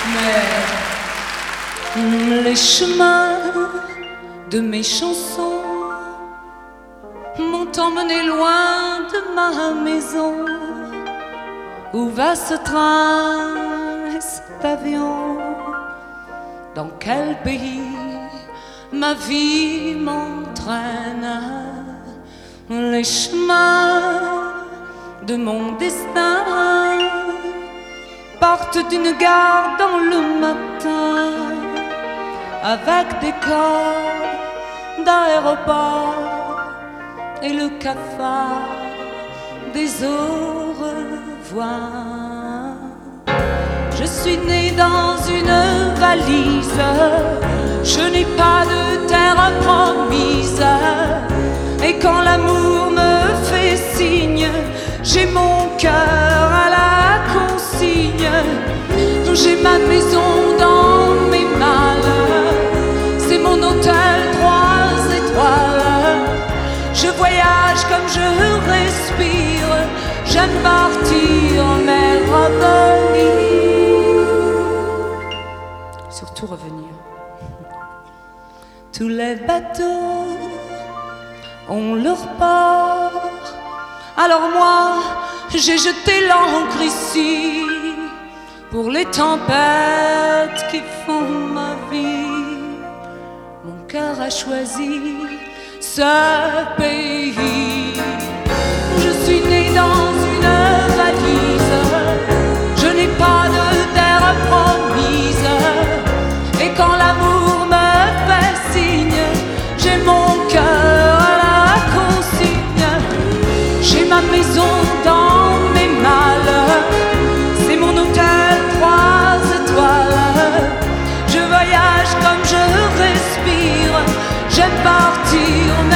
Mais les chemins de mes chansons m'ont emmené loin de ma maison. Où va ce train et cet avion? Dans quel pays ma vie m'entraîne? Les chemins de mon destin partent d'une gare dans le matin, avec des corps d'aéroport et le cafard des au revoir. Je suis née dans une valise, je n'ai pas de terre promise. Et quand l'amour me fait signe, j'ai mon cœur à la consigne. J'ai ma maison dans mes malles, c'est mon hôtel 3 étoiles. Je voyage comme je respire, j'aime partir mais revenir. Surtout revenir. Tous les bateaux ont leur port, alors moi j'ai jeté l'ancre ici pour les tempêtes qui font ma vie. Mon cœur a choisi ce pays. Je suis née dans une valise, je n'ai pas de terre promise. Et quand l'amour me fait signe, j'ai mon cœur à la consigne. J'ai ma maison dans mes malles, c'est mon hôtel 3 étoiles. Je voyage comme je respire, j'aime partir.